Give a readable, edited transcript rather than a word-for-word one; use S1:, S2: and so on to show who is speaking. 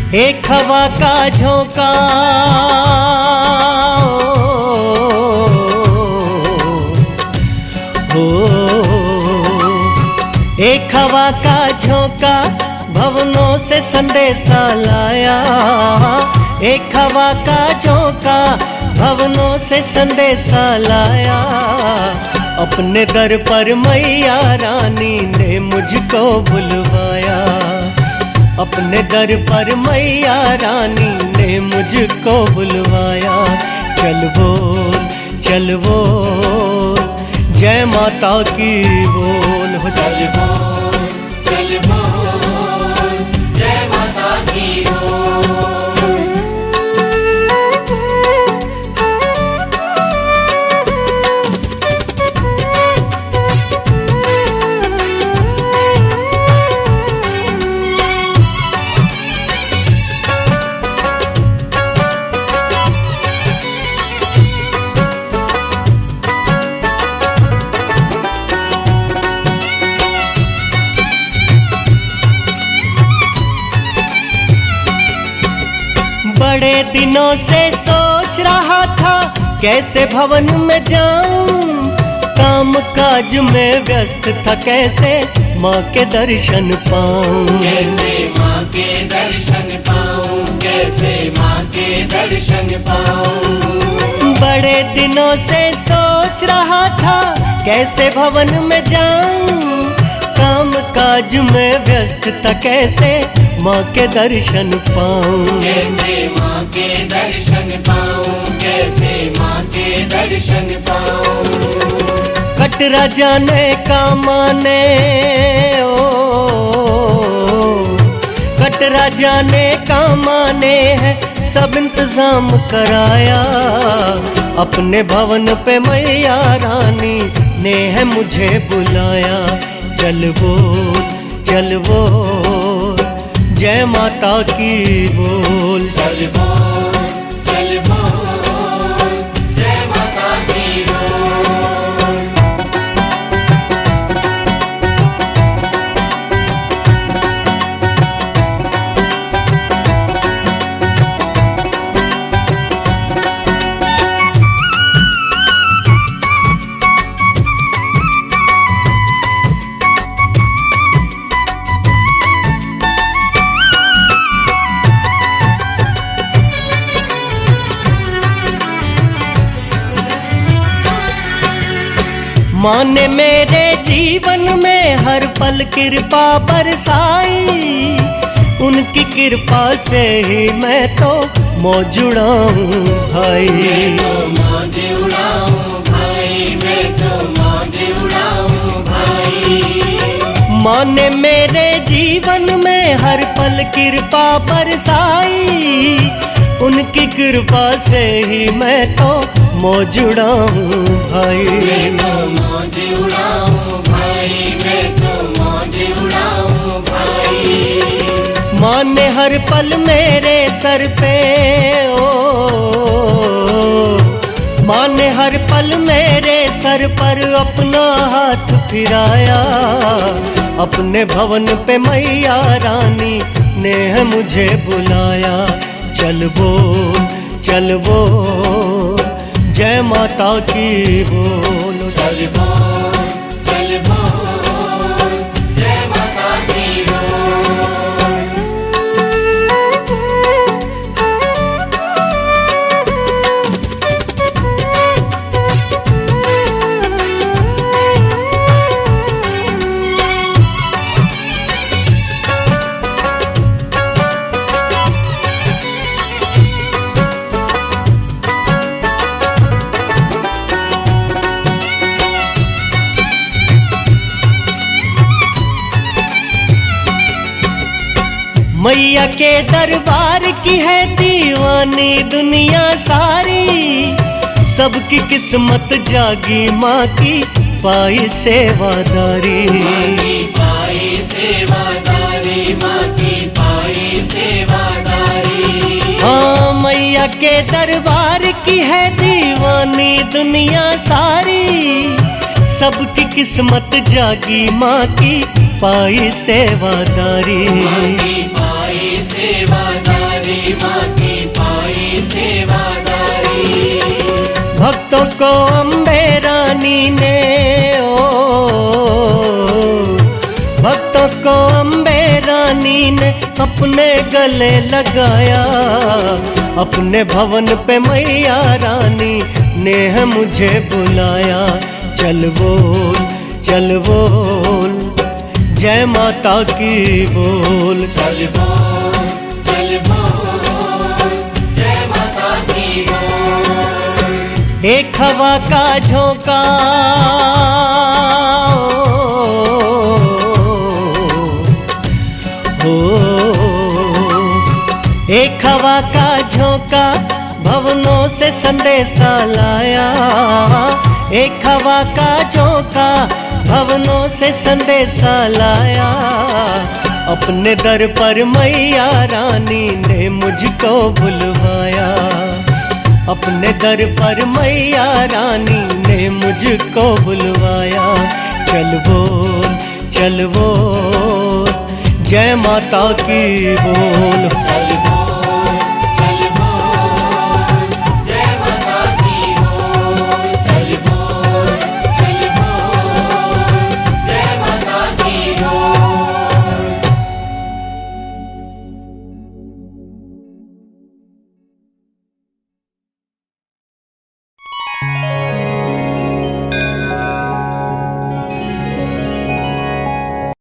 S1: एक हवा का झोंका हो, एक हवा का झोंका भवनों से संदेशा लाया। एक हवा का झोंका भवनों से संदेशा लाया। अपने दर पर मैया रानी ने मुझको बुलवाया। अपने दर पर मैया रानी ने मुझको बुलवाया। चल बोल चल बोल जय माता की बोल हो।
S2: चल बोल जय माता की बोल।
S1: बड़े दिनों से सोच रहा था कैसे भवन में जाऊं। काम काज में व्यस्त था कैसे माँ के दर्शन पाऊं।
S2: कैसे माँ के दर्शन पाऊं, कैसे माँ के दर्शन पाऊं।
S1: बड़े दिनों से सोच रहा था कैसे भवन में जाऊं। काम काज में व्यस्त था कैसे माँ के दर्शन पाऊं।
S2: कैसे माँ के दर्शन पाऊं, कैसे माँ के दर्शन पाऊं।
S1: कटरा जाने का माने ओ, कटरा जाने का माने है सब इंतजाम कराया। अपने भवन पे मैया रानी ने है मुझे बुलाया। चल बोल जय माता की बोल।
S2: चल बोल जय माता की बोल।
S1: माँ ने मेरे जीवन में हर पल कृपा बरसाई। उनकी कृपा से ही मैं तो मौजूदा हूँ भाई।
S2: मैं तो मौजूदा हूँ भाई, मैं तो मौजूदा हूँ भाई।
S1: माँ ने मेरे जीवन में हर पल कृपा बरसाई। उनकी कृपा से ही मैं तो मौजूदा हूँ भाई।
S2: मैं तो मौजूदा हूँ भाई, मैं तो मौजूदा हूँ भाई।
S1: माँ ने हर पल मेरे सर पे माँ ने हर पल मेरे सर पर अपना हाथ फिराया। अपने भवन पे मैया रानी ने है मुझे बुलाया। चल बोल जय माता की बोल।
S2: चल बोल जय माता की बोल।
S1: मैया के दरबार की है दीवानी दुनिया सारी। सबकी किस्मत जागी माँ की पाई सेवादारी।
S2: माँ की पाई सेवादारी, माँ की पाई सेवादारी।
S1: हाँ मैया के दरबार की है दीवानी दुनिया सारी। सबकी किस्मत जागी माँ की पाई सेवादारी।
S2: माँ की पाई सेवादारी।
S1: भक्तों को अम्बे रानी ने भक्तों को अम्बे रानी ने अपने गले लगाया। अपने भवन पे मैया रानी ने है मुझे बुलाया। चल बोल जय माता की बोल।
S2: चल बोल जय माता की बोल।
S1: एक हवा का झोंका एक हवा का झोंका भवनों से संदेशा लाया। एक हवा का झोंका भवनों से संदेशा लाया। अपने दर पर मैया रानी ने मुझको बुलवाया। अपने दर पर मैया रानी ने मुझको बुलवाया। चल बोल जय माता की बोल।
S2: चल बोल